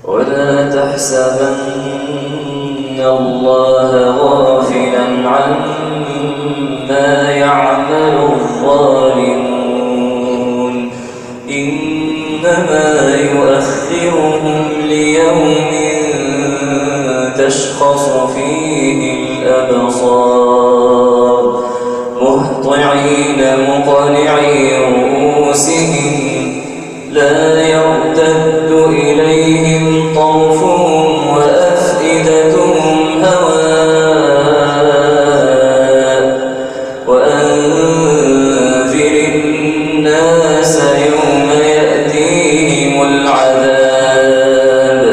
ولا تحسبن الله غافلا عما يعمل الظالمون إنما يؤخرهم ليوم تشخص فيه الأبصار مهطعين مقنعي رؤوسهم لا يرتد إليهم طرفهم وأفئدتهم هواء وأنذر الناس يوم يأتيهم العذاب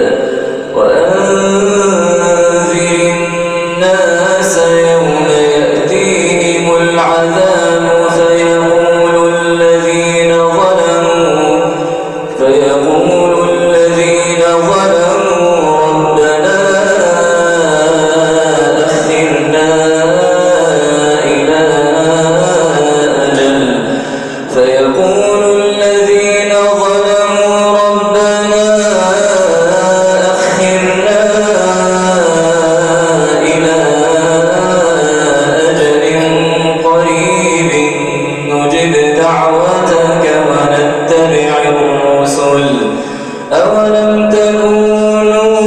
أولم تكونوا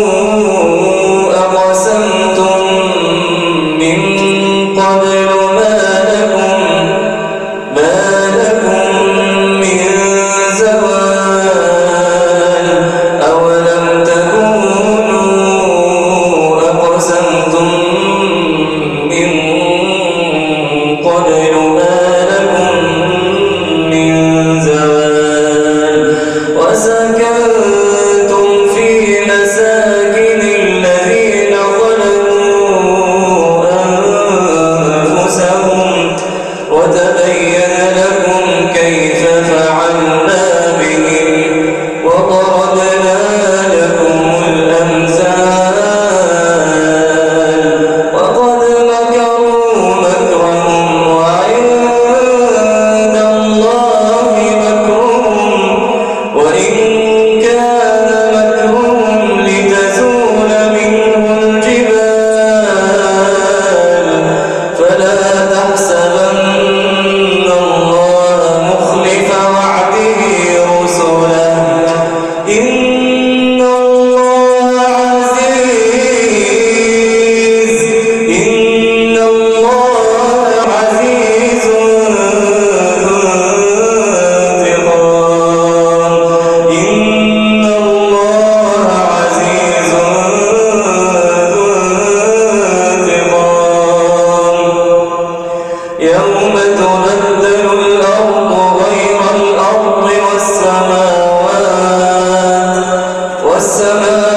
أقسمتم من قبل ما لكم من زوال أولم تكونوا أقسمتم من قبل ما لكم من زوال وسكنتم في مساكن الذين ظلموا أنفسهم وتبين لكم كيف فعلنا بهم وضربنا لكم الأمثال وقد مكروا مكرهم وعند الله مكرهم وإن كان مكرهم لتزول منه الجبال فلا تحسبن الله مخلف وعده رسله إن الله عزيز ذو انتقام إن الله عزيز ذو انتقام يوم تبدل الأرض غير الأرض والسماوات